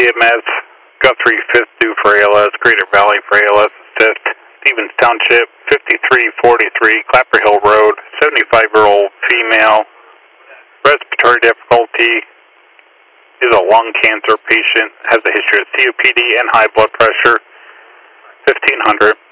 CMS, Guthrie, 5th due for ALS, Crater Valley for ALS assist, Stevens Township, 5343 Clapper Hill Road, 75-year-old female, respiratory difficulty, is a lung cancer patient, has a history of COPD and high blood pressure, 1500.